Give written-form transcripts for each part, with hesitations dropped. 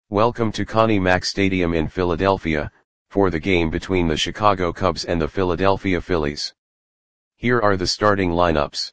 Welcome to Connie Mack Stadium in Philadelphia, for the game between the Chicago Cubs and the Philadelphia Phillies. Here are the starting lineups.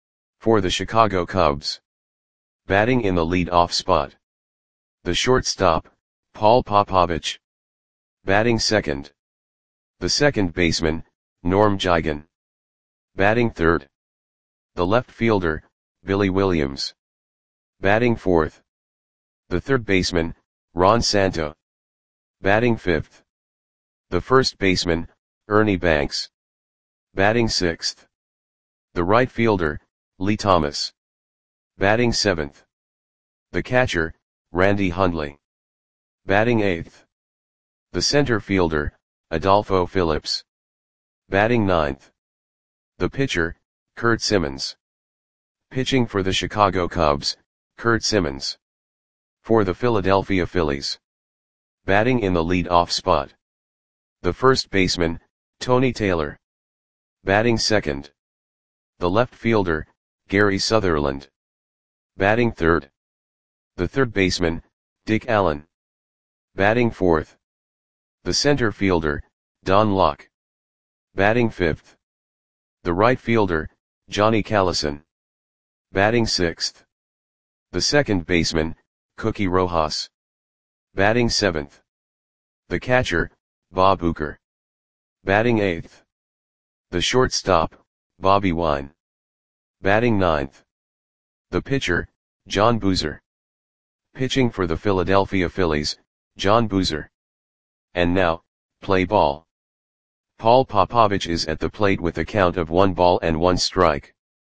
For the Chicago Cubs. Batting in the lead-off spot. The shortstop, Paul Popovich. Batting second. The second baseman, Norm Jigen. Batting third. The left fielder, Billy Williams. Batting fourth. The third baseman, Ron Santo. Batting fifth. The first baseman, Ernie Banks. Batting sixth. The right fielder, Lee Thomas. Batting seventh. The catcher, Randy Hundley. Batting eighth. The center fielder, Adolfo Phillips. Batting ninth. The pitcher, Curt Simmons. Pitching for the Chicago Cubs, Curt Simmons. For the Philadelphia Phillies. Batting in the lead-off spot. The first baseman, Tony Taylor. Batting second. The left fielder, Gary Sutherland. Batting third. The third baseman, Dick Allen. Batting fourth. The center fielder, Don Locke. Batting fifth. The right fielder, Johnny Callison. Batting sixth. The second baseman, Cookie Rojas. Batting seventh. The catcher, Bob Uecker. Batting eighth. The shortstop, Bobby Wine. Batting ninth. The pitcher, John Boozer. Pitching for the Philadelphia Phillies, John Boozer. And now, play ball. Paul Popovich is at the plate with a count of 1 ball and 1 strike.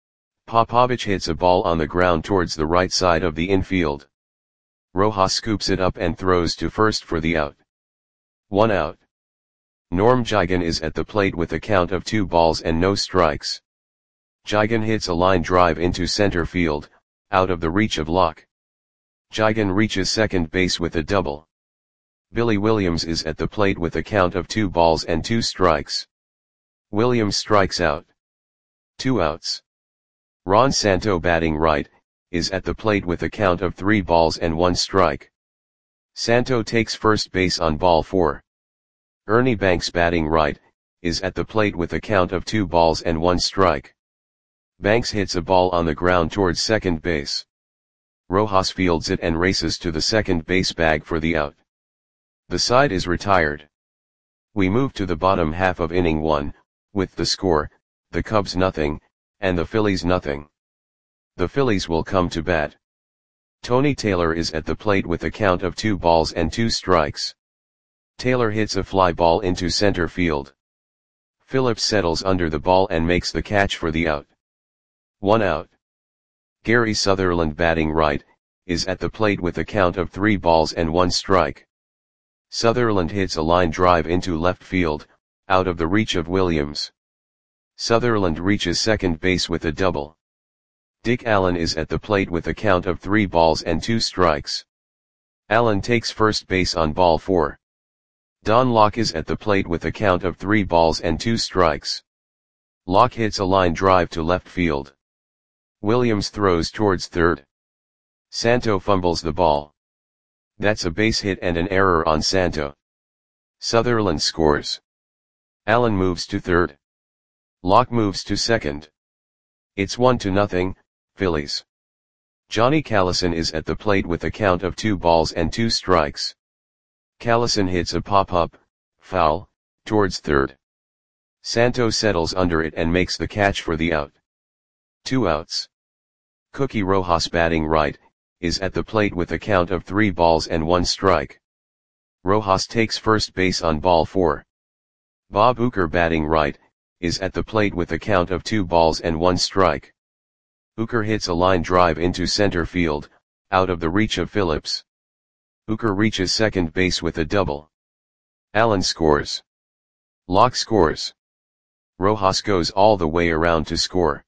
Popovich hits a ball on the ground towards the right side of the infield. Rojas scoops it up and throws to first for the out. 1 out. Norm Jigen is at the plate with a count of 2 balls and no strikes. Jigen hits a line drive into center field, out of the reach of Locke. Jigen reaches second base with a double. Billy Williams is at the plate with a count of 2 balls and 2 strikes. Williams strikes out. 2 outs. Ron Santo, batting right, is at the plate with a count of 3 balls and 1 strike. Santo takes first base on ball 4. Ernie Banks, batting right, is at the plate with a count of 2 balls and 1 strike. Banks hits a ball on the ground towards second base. Rojas fields it and races to the second base bag for the out. The side is retired. We move to the bottom half of inning 1, with the score, the Cubs nothing, and the Phillies nothing. The Phillies will come to bat. Tony Taylor is at the plate with a count of 2 balls and 2 strikes. Taylor hits a fly ball into center field. Phillips settles under the ball and makes the catch for the out. 1 out. Gary Sutherland, batting right, is at the plate with a count of 3 balls and 1 strike. Sutherland hits a line drive into left field, out of the reach of Williams. Sutherland reaches second base with a double. Dick Allen is at the plate with a count of 3 balls and 2 strikes. Allen takes first base on ball 4. Don Locke is at the plate with a count of 3 balls and 2 strikes. Locke hits a line drive to left field. Williams throws towards third. Santo fumbles the ball. That's a base hit and an error on Santo. Sutherland scores. Allen moves to third. Locke moves to second. It's 1-0, Phillies. Johnny Callison is at the plate with a count of 2 balls and 2 strikes. Callison hits a pop-up, foul, towards third. Santo settles under it and makes the catch for the out. 2 outs. Cookie Rojas, batting right, is at the plate with a count of 3 balls and 1 strike. Rojas takes first base on ball 4. Bob Uecker, batting right, is at the plate with a count of 2 balls and 1 strike. Uecker hits a line drive into center field, out of the reach of Phillips. Uecker reaches second base with a double. Allen scores. Locke scores. Rojas goes all the way around to score.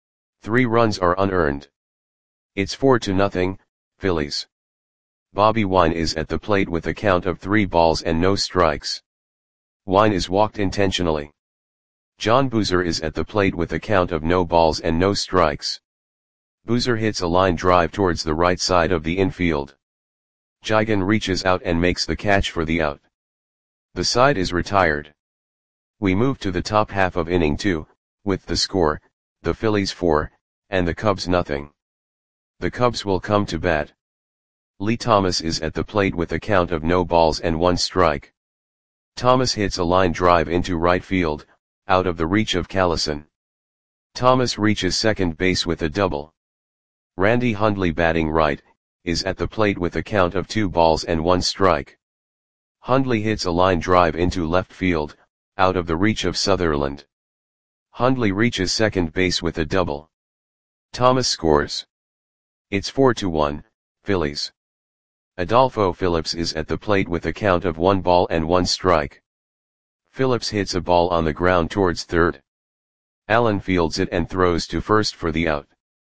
3 runs are unearned. It's 4-0, Phillies. Bobby Wine is at the plate with a count of 3 balls and no strikes. Wine is walked intentionally. John Boozer is at the plate with a count of no balls and no strikes. Boozer hits a line drive towards the right side of the infield. Jigen reaches out and makes the catch for the out. The side is retired. We move to the top half of inning 2, with the score, the Phillies 4, and the Cubs nothing. The Cubs will come to bat. Lee Thomas is at the plate with a count of no balls and 1 strike. Thomas hits a line drive into right field, out of the reach of Callison. Thomas reaches second base with a double. Randy Hundley, batting right, is at the plate with a count of 2 balls and 1 strike. Hundley hits a line drive into left field, out of the reach of Sutherland. Hundley reaches second base with a double. Thomas scores. It's 4-1, Phillies. Adolfo Phillips is at the plate with a count of 1 ball and 1 strike. Phillips hits a ball on the ground towards third. Allen fields it and throws to first for the out.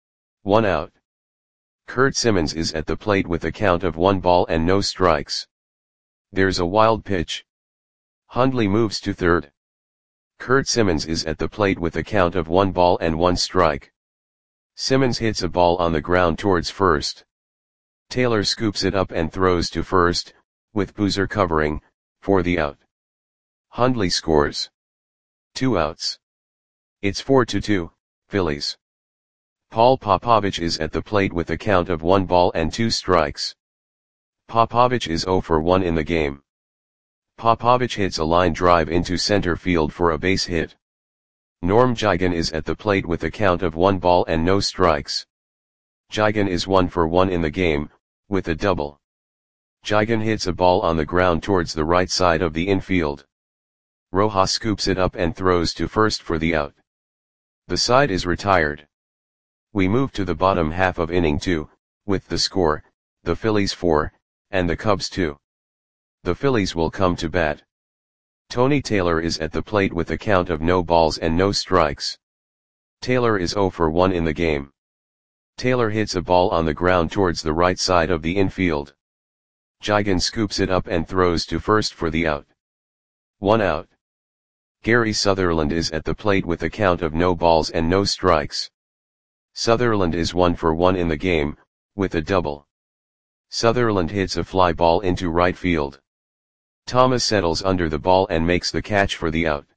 1 out. Curt Simmons is at the plate with a count of 1 ball and no strikes. There's a wild pitch. Hundley moves to third. Curt Simmons is at the plate with a count of 1 ball and 1 strike. Simmons hits a ball on the ground towards first. Taylor scoops it up and throws to first, with Boozer covering, for the out. Hundley scores. 2 outs. It's 4-2, Phillies. Paul Popovich is at the plate with a count of 1 ball and 2 strikes. Popovich is 0 for 1 in the game. Popovich hits a line drive into center field for a base hit. Norm Jigen is at the plate with a count of 1 ball and no strikes. Jigen is 1 for 1 in the game, with a double. Jigen hits a ball on the ground towards the right side of the infield. Rojas scoops it up and throws to first for the out. The side is retired. We move to the bottom half of inning 2, with the score, the Phillies 4, and the Cubs 2. The Phillies will come to bat. Tony Taylor is at the plate with a count of no balls and no strikes. Taylor is 0 for 1 in the game. Taylor hits a ball on the ground towards the right side of the infield. Jigen scoops it up and throws to first for the out. 1 out. Gary Sutherland is at the plate with a count of no balls and no strikes. Sutherland is 1 for 1 in the game, with a double. Sutherland hits a fly ball into right field. Thomas settles under the ball and makes the catch for the out.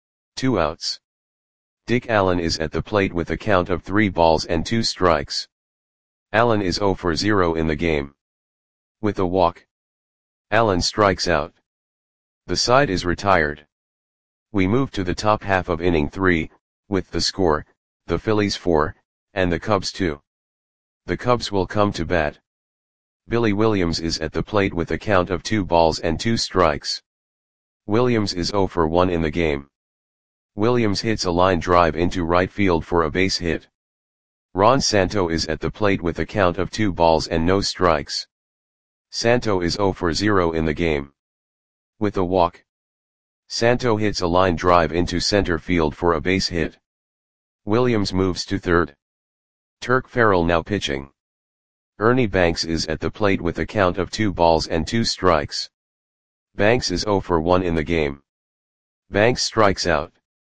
2 outs. Dick Allen is at the plate with a count of 3 balls and 2 strikes. Allen is 0 for 0 in the game. With a walk. Allen strikes out. The side is retired. We move to the top half of inning 3, with the score, the Phillies 4, and the Cubs 2. The Cubs will come to bat. Billy Williams is at the plate with a count of 2 balls and 2 strikes. Williams is 0 for 1 in the game. Williams hits a line drive into right field for a base hit. Ron Santo is at the plate with a count of 2 balls and no strikes. Santo is 0 for 0 in the game. With a walk. Santo hits a line drive into center field for a base hit. Williams moves to third. Turk Farrell now pitching. Ernie Banks is at the plate with a count of 2 balls and 2 strikes. Banks is 0 for 1 in the game. Banks strikes out.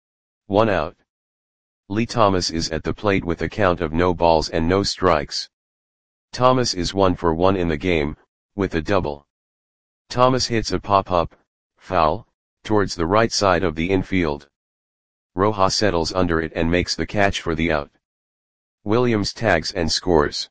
1 out. Lee Thomas is at the plate with a count of no balls and no strikes. Thomas is 1 for 1 in the game, with a double. Thomas hits a pop-up, foul, towards the right side of the infield. Rojas settles under it and makes the catch for the out. Williams tags and scores.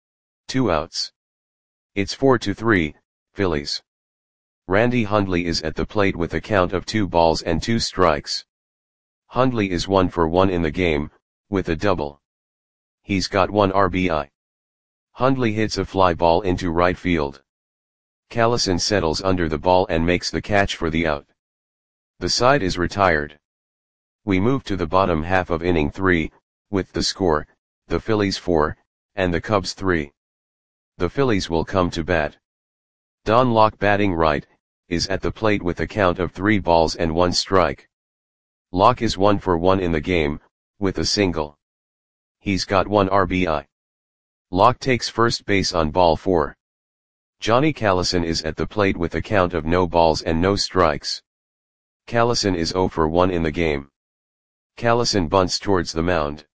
2 outs. It's 4-3, Phillies. Randy Hundley is at the plate with a count of 2 balls and 2 strikes. Hundley is 1 for 1 in the game, with a double. He's got 1 RBI. Hundley hits a fly ball into right field. Callison settles under the ball and makes the catch for the out. The side is retired. We move to the bottom half of inning 3, with the score, the Phillies 4, and the Cubs 3. The Phillies will come to bat. Don Locke, batting right, is at the plate with a count of 3 balls and 1 strike. Locke is 1 for 1 in the game, with a single. He's got 1 RBI. Locke takes first base on ball 4. Johnny Callison is at the plate with a count of no balls and no strikes. Callison is 0 for 1 in the game. Callison bunts towards the mound.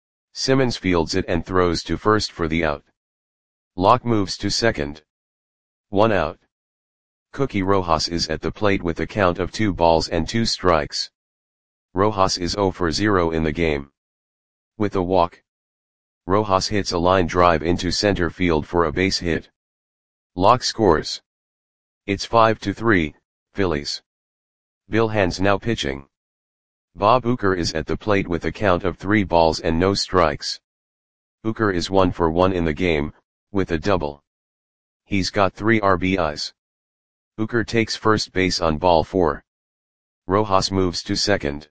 Simmons fields it and throws to first for the out. Locke moves to second. 1 out. Cookie Rojas is at the plate with a count of 2 balls and 2 strikes. Rojas is 0 for 0 in the game. With a walk, Rojas hits a line drive into center field for a base hit. Locke scores. It's 5-3, Phillies. Bill Hands now pitching. Bob Uecker is at the plate with a count of 3 balls and no strikes. Uecker is 1 for 1 in the game, with a double. He's got 3 RBIs. Uecker takes first base on ball 4. Rojas moves to second.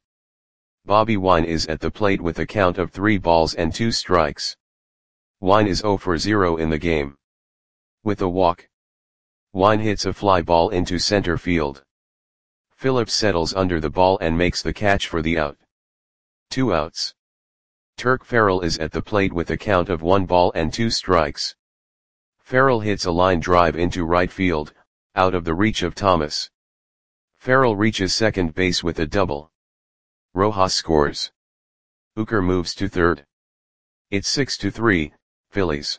Bobby Wine is at the plate with a count of 3 balls and 2 strikes. Wine is 0 for 0 in the game. With a walk, Wine hits a fly ball into center field. Phillips settles under the ball and makes the catch for the out. 2 outs. Turk Farrell is at the plate with a count of 1 ball and 2 strikes. Farrell hits a line drive into right field, out of the reach of Thomas. Farrell reaches second base with a double. Rojas scores. Uecker moves to third. It's 6-3, Phillies.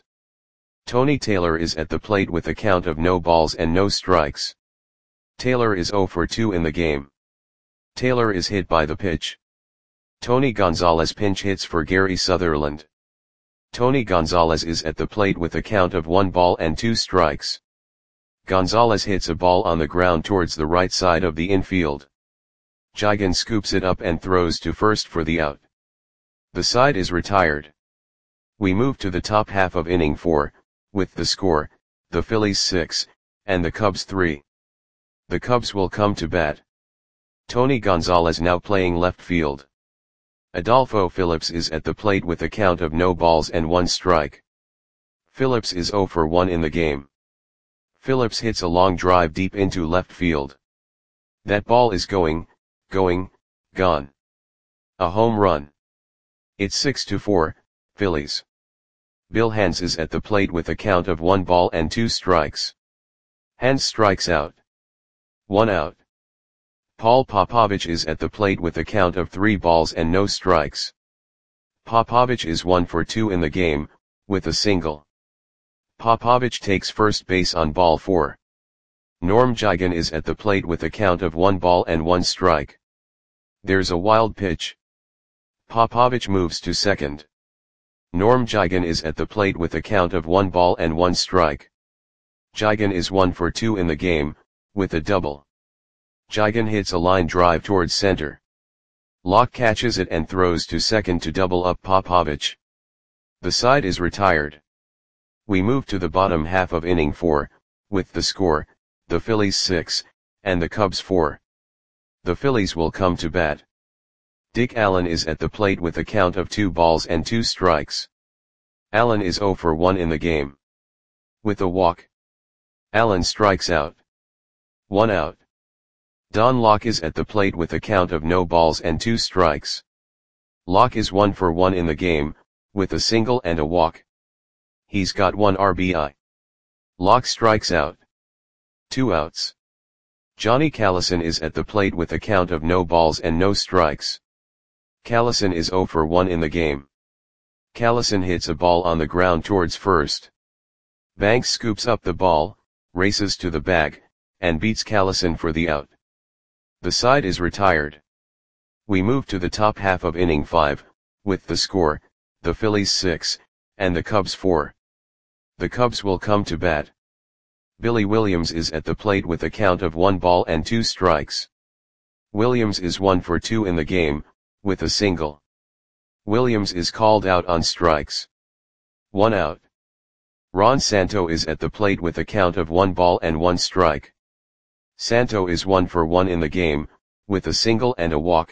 Tony Taylor is at the plate with a count of no balls and no strikes. Taylor is 0 for 2 in the game. Taylor is hit by the pitch. Tony Gonzalez pinch hits for Gary Sutherland. Tony Gonzalez is at the plate with a count of 1 ball and 2 strikes. Gonzalez hits a ball on the ground towards the right side of the infield. Jigen scoops it up and throws to first for the out. The side is retired. We move to the top half of inning 4, with the score, the Phillies 6, and the Cubs 3. The Cubs will come to bat. Tony Gonzalez now playing left field. Adolfo Phillips is at the plate with a count of no balls and 1 strike. Phillips is 0 for 1 in the game. Phillips hits a long drive deep into left field. That ball is going, gone. A home run. It's 6-4, Phillies. Bill Hands is at the plate with a count of 1 ball and 2 strikes. Hands strikes out. 1 out. Paul Popovich is at the plate with a count of 3 balls and no strikes. Popovich is 1 for 2 in the game, with a single. Popovich takes first base on ball 4. Norm Jigen is at the plate with a count of 1 ball and 1 strike. There's a wild pitch. Popovich moves to second. Norm Jigen is at the plate with a count of 1 ball and 1 strike. Jigen is 1 for 2 in the game, with a double. Jigen hits a line drive towards center. Locke catches it and throws to second to double up Popovich. The side is retired. We move to the bottom half of inning 4, with the score, the Phillies 6, and the Cubs 4. The Phillies will come to bat. Dick Allen is at the plate with a count of 2 balls and 2 strikes. Allen is 0 for 1 in the game. With a walk, Allen strikes out. 1 out. Don Locke is at the plate with a count of no balls and 2 strikes. Locke is 1 for 1 in the game, with a single and a walk. He's got 1 RBI. Locke strikes out. 2 outs. Johnny Callison is at the plate with a count of no balls and no strikes. Callison is 0 for 1 in the game. Callison hits a ball on the ground towards first. Banks scoops up the ball, races to the bag, and beats Callison for the out. The side is retired. We move to the top half of inning 5, with the score, the Phillies 6, and the Cubs 4. The Cubs will come to bat. Billy Williams is at the plate with a count of 1 ball and 2 strikes. Williams is 1 for 2 in the game, with a single. Williams is called out on strikes. 1 out. Ron Santo is at the plate with a count of 1 ball and 1 strike. Santo is 1 for 1 in the game, with a single and a walk.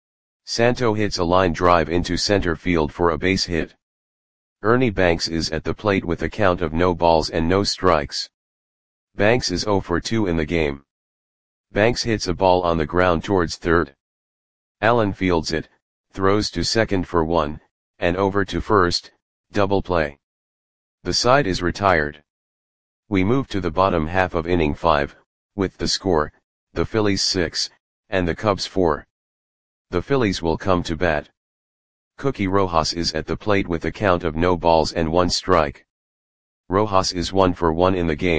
Santo hits a line drive into center field for a base hit. Ernie Banks is at the plate with a count of no balls and no strikes. Banks is 0 for 2 in the game. Banks hits a ball on the ground towards third. Allen fields it, throws to second for 1, and over to first, double play. The side is retired. We move to the bottom half of inning 5, with the score, the Phillies 6, and the Cubs 4. The Phillies will come to bat. Cookie Rojas is at the plate with a count of no balls and 1 strike. Rojas is 1 for 1 in the game,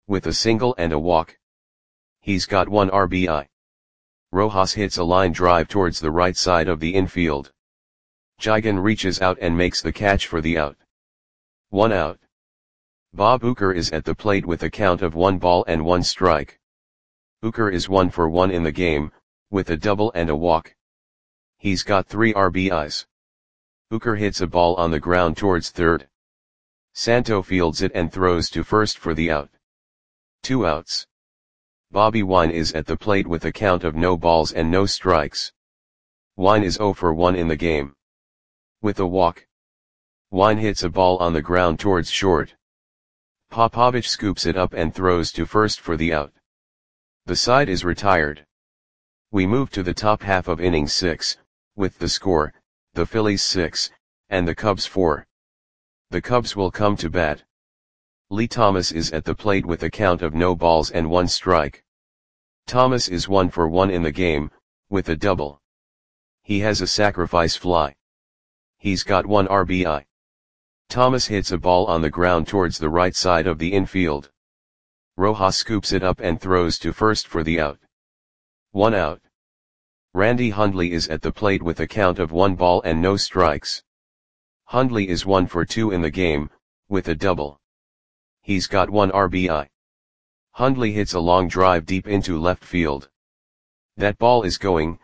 with a single and a walk. He's got 1 RBI. Rojas hits a line drive towards the right side of the infield. Jigen reaches out and makes the catch for the out. 1 out. Bob Uecker is at the plate with a count of 1 ball and 1 strike. Uecker is 1 for 1 in the game, with a double and a walk. He's got 3 RBIs. Uecker hits a ball on the ground towards third. Santo fields it and throws to first for the out. 2 outs. Bobby Wine is at the plate with a count of no balls and no strikes. Wine is 0 for 1 in the game. With a walk. Wine hits a ball on the ground towards short. Popovich scoops it up and throws to first for the out. The side is retired. We move to the top half of inning 6, with the score, the Phillies 6, and the Cubs 4. The Cubs will come to bat. Lee Thomas is at the plate with a count of no balls and 1 strike. Thomas is 1 for 1 in the game, with a double. He has a sacrifice fly. He's got 1 RBI. Thomas hits a ball on the ground towards the right side of the infield. Rojas scoops it up and throws to first for the out. 1 out. Randy Hundley is at the plate with a count of 1 ball and no strikes. Hundley is 1 for 2 in the game, with a double. He's got 1 RBI. Hundley hits a long drive deep into left field. That ball is gone.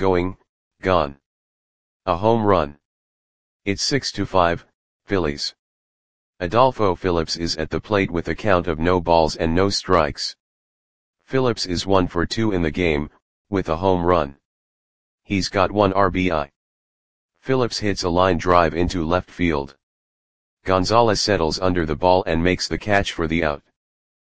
A home run. It's 6-5, Phillies. Adolfo Phillips is at the plate with a count of no balls and no strikes. Phillips is 1 for 2 in the game, with a home run. He's got 1 RBI. Phillips hits a line drive into left field. Gonzalez settles under the ball and makes the catch for the out.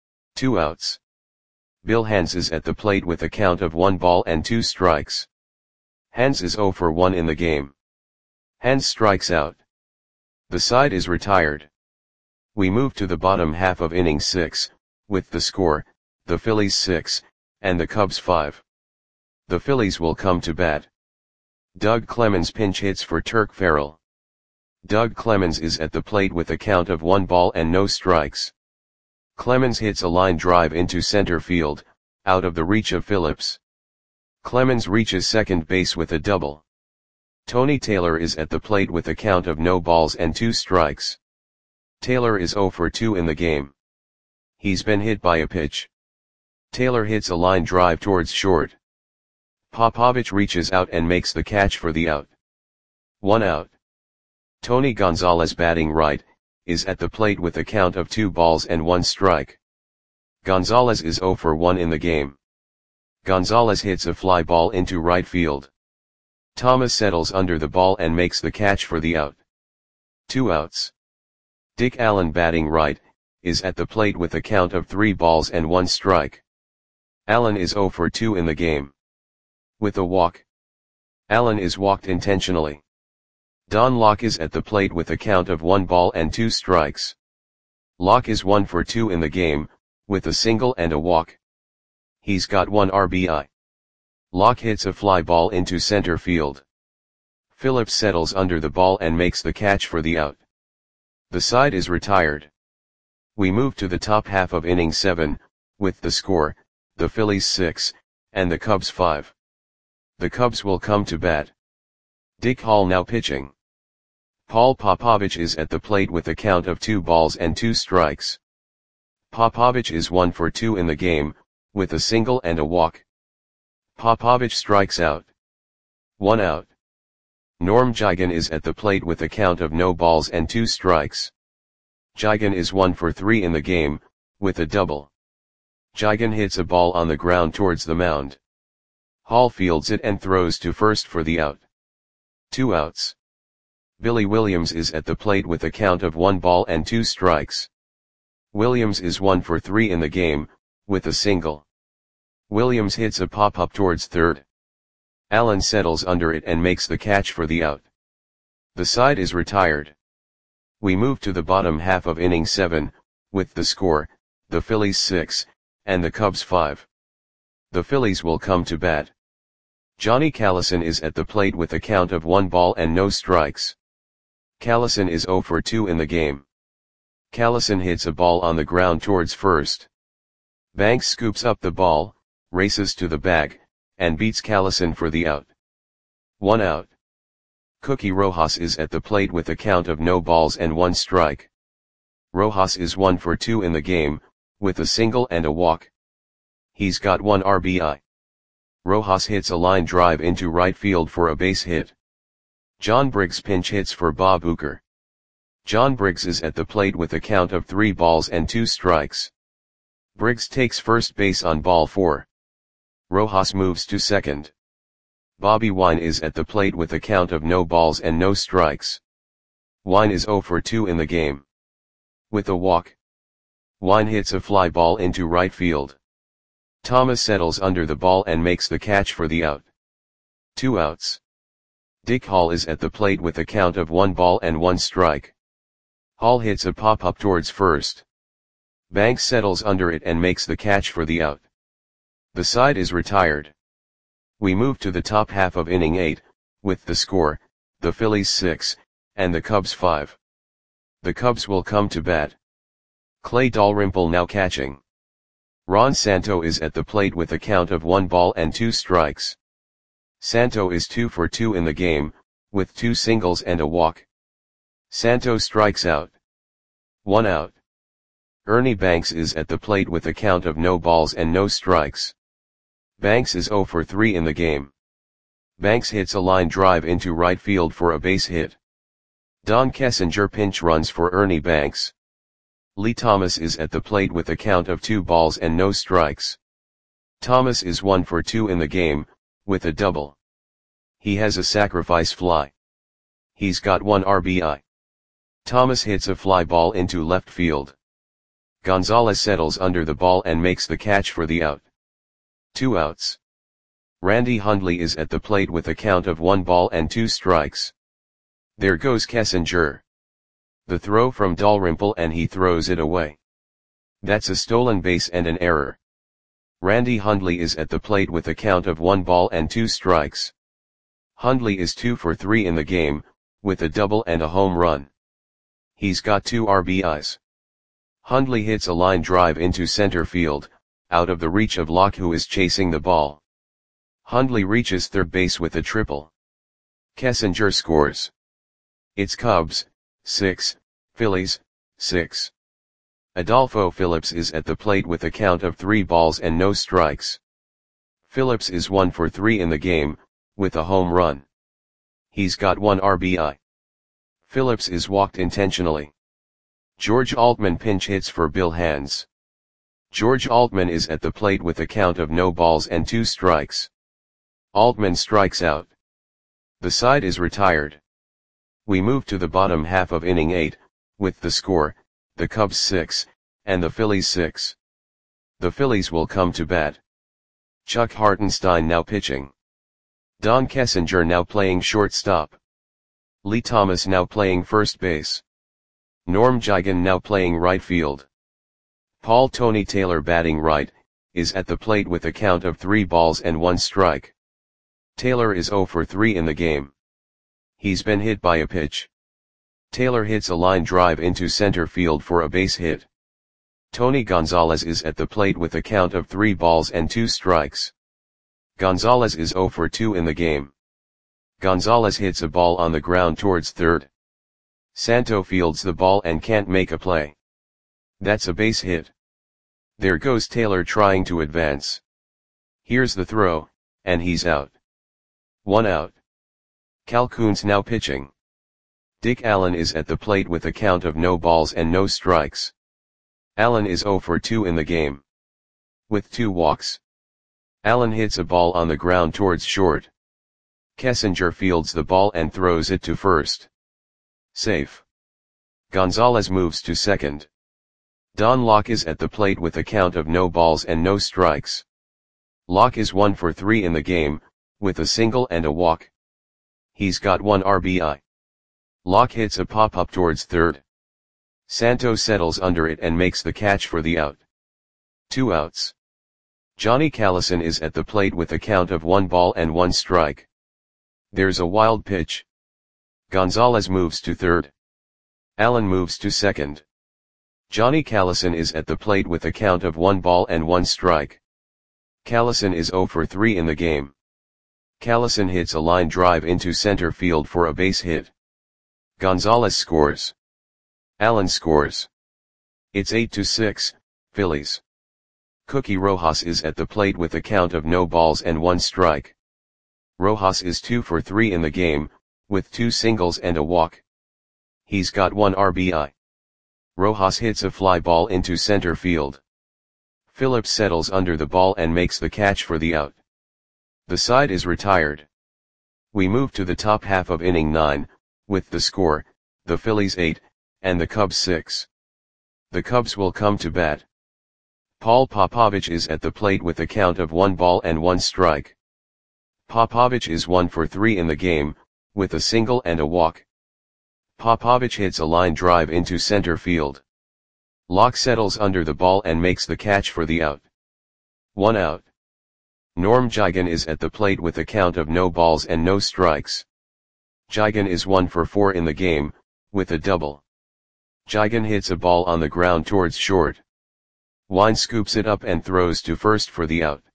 2 outs. Bill Hands is at the plate with a count of 1 ball and 2 strikes. Hands is 0 for 1 in the game. Hands strikes out. The side is retired. We move to the bottom half of inning 6, with the score, the Phillies 6, and the Cubs 5. The Phillies will come to bat. Doug Clemens pinch hits for Turk Farrell. Doug Clemens is at the plate with a count of 1 ball and no strikes. Clemens hits a line drive into center field, out of the reach of Phillips. Clemens reaches second base with a double. Tony Taylor is at the plate with a count of no balls and 2 strikes. Taylor is 0 for 2 in the game. He's been hit by a pitch. Taylor hits a line drive towards short. Popovich reaches out and makes the catch for the out. 1 out. Tony Gonzalez, batting right, is at the plate with a count of 2 balls and 1 strike. Gonzalez is 0 for 1 in the game. Gonzalez hits a fly ball into right field. Thomas settles under the ball and makes the catch for the out. 2 outs. Dick Allen, batting right, is at the plate with a count of 3 balls and 1 strike. Allen is 0 for 2 in the game. With a walk. Allen is walked intentionally. Don Locke is at the plate with a count of 1 ball and 2 strikes. Locke is 1 for 2 in the game, with a single and a walk. He's got 1 RBI. Locke hits a fly ball into center field. Phillips settles under the ball and makes the catch for the out. The side is retired. We move to the top half of inning 7, with the score, the Phillies 6, and the Cubs 5. The Cubs will come to bat. Dick Hall now pitching. Paul Popovich is at the plate with a count of 2 balls and 2 strikes. Popovich is 1 for 2 in the game, with a single and a walk. Popovich strikes out. 1 out. Norm Jigen is at the plate with a count of no balls and 2 strikes. Jigen is 1 for 3 in the game, with a double. Jigen hits a ball on the ground towards the mound. Hall fields it and throws to first for the out. 2 outs. Billy Williams is at the plate with a count of 1 ball and 2 strikes. Williams is 1 for 3 in the game, with a single. Williams hits a pop-up towards third. Allen settles under it and makes the catch for the out. The side is retired. We move to the bottom half of inning 7, with the score, the Phillies 6, and the Cubs 5. The Phillies will come to bat. Johnny Callison is at the plate with a count of 1 ball and no strikes. Callison is 0 for 2 in the game. Callison hits a ball on the ground towards first. Banks scoops up the ball, races to the bag, and beats Callison for the out. 1 out. Cookie Rojas is at the plate with a count of no balls and 1 strike. Rojas is 1 for 2 in the game, with a single and a walk. He's got 1 RBI. Rojas hits a line drive into right field for a base hit. John Briggs pinch hits for Bob Uecker. John Briggs is at the plate with a count of 3 balls and 2 strikes. Briggs takes first base on ball 4. Rojas moves to second. Bobby Wine is at the plate with a count of no balls and no strikes. Wine is 0 for 2 in the game. With a walk, Wine hits a fly ball into right field. Thomas settles under the ball and makes the catch for the out. 2 outs. Dick Hall is at the plate with a count of 1 ball and 1 strike. Hall hits a pop-up towards first. Banks settles under it and makes the catch for the out. The side is retired. We move to the top half of inning 8, with the score, the Phillies 6, and the Cubs 5. The Cubs will come to bat. Clay Dalrymple now catching. Ron Santo is at the plate with a count of 1 ball and 2 strikes. Santo is 2 for 2 in the game, with 2 singles and a walk. Santo strikes out. 1 out. Ernie Banks is at the plate with a count of no balls and no strikes. Banks is 0 for 3 in the game. Banks hits a line drive into right field for a base hit. Don Kessinger pinch runs for Ernie Banks. Lee Thomas is at the plate with a count of 2 balls and no strikes. Thomas is 1 for 2 in the game, with a double. He has a sacrifice fly. He's got 1 RBI. Thomas hits a fly ball into left field. Gonzalez settles under the ball and makes the catch for the out. 2 outs. Randy Hundley is at the plate with a count of 1 ball and 2 strikes. There goes Kessinger. The throw from Dalrymple and he throws it away. That's a stolen base and an error. Randy Hundley is at the plate with a count of 1 ball and 2 strikes. Hundley is 2 for 3 in the game, with a double and a home run. He's got 2 RBIs. Hundley hits a line drive into center field, out of the reach of Locke who is chasing the ball. Hundley reaches third base with a triple. Kessinger scores. It's Cubs 6, Phillies 6. Adolfo Phillips is at the plate with a count of 3 balls and no strikes. Phillips is 1 for 3 in the game, with a home run. He's got 1 RBI. Phillips is walked intentionally. George Altman pinch hits for Bill Hands. George Altman is at the plate with a count of no balls and 2 strikes. Altman strikes out. The side is retired. We move to the bottom half of inning 8, with the score, the Cubs 6, and the Phillies 6. The Phillies will come to bat. Chuck Hartenstein now pitching. Don Kessinger now playing shortstop. Lee Thomas now playing first base. Norm Jigen now playing right field. Paul Tony Taylor batting right, is at the plate with a count of 3 balls and 1 strike. Taylor is 0 for 3 in the game. He's been hit by a pitch. Taylor hits a line drive into center field for a base hit. Tony Gonzalez is at the plate with a count of 3 balls and 2 strikes. Gonzalez is 0 for 2 in the game. Gonzalez hits a ball on the ground towards third. Santo fields the ball and can't make a play. That's a base hit. There goes Taylor trying to advance. Here's the throw, and he's out. 1 out. Cal Koons now pitching. Dick Allen is at the plate with a count of no balls and no strikes. Allen is 0 for 2 in the game. With 2 walks. Allen hits a ball on the ground towards short. Kessinger fields the ball and throws it to first. Safe. Gonzalez moves to second. Don Locke is at the plate with a count of no balls and no strikes. Locke is 1 for 3 in the game, with a single and a walk. He's got 1 RBI. Locke hits a pop-up towards third. Santo settles under it and makes the catch for the out. 2 outs. Johnny Callison is at the plate with a count of 1 ball and 1 strike. There's a wild pitch. Gonzalez moves to third. Allen moves to second. Johnny Callison is at the plate with a count of 1 ball and 1 strike. Callison is 0 for 3 in the game. Callison hits a line drive into center field for a base hit. Gonzalez scores. Allen scores. It's 8-6, Phillies. Cookie Rojas is at the plate with a count of no balls and 1 strike. Rojas is 2 for 3 in the game, with 2 singles and a walk. He's got 1 RBI. Rojas hits a fly ball into center field. Phillips settles under the ball and makes the catch for the out. The side is retired. We move to the top half of inning 9, with the score, the Phillies 8, and the Cubs 6. The Cubs will come to bat. Paul Popovich is at the plate with a count of 1 ball and 1 strike. Popovich is 1 for 3 in the game, with a single and a walk. Popovich hits a line drive into center field. Locke settles under the ball and makes the catch for the out. 1 out. Norm Jigen is at the plate with a count of no balls and no strikes. Jigen is 1 for 4 in the game, with a double. Jigen hits a ball on the ground towards short. Wine scoops it up and throws to first for the out.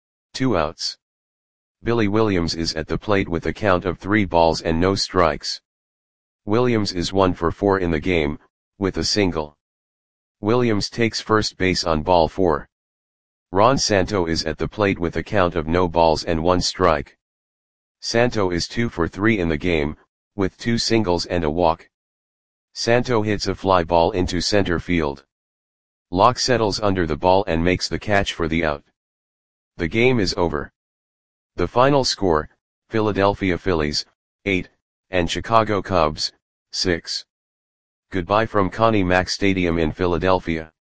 2 outs. Billy Williams is at the plate with a count of 3 balls and no strikes. Williams is 1 for 4 in the game, with a single. Williams takes first base on ball 4. Ron Santo is at the plate with a count of no balls and 1 strike. Santo is 2 for 3 in the game, with 2 singles and a walk. Santo hits a fly ball into center field. Locke settles under the ball and makes the catch for the out. The game is over. The final score, Philadelphia Phillies, 8, and Chicago Cubs, 6. Goodbye from Connie Mack Stadium in Philadelphia.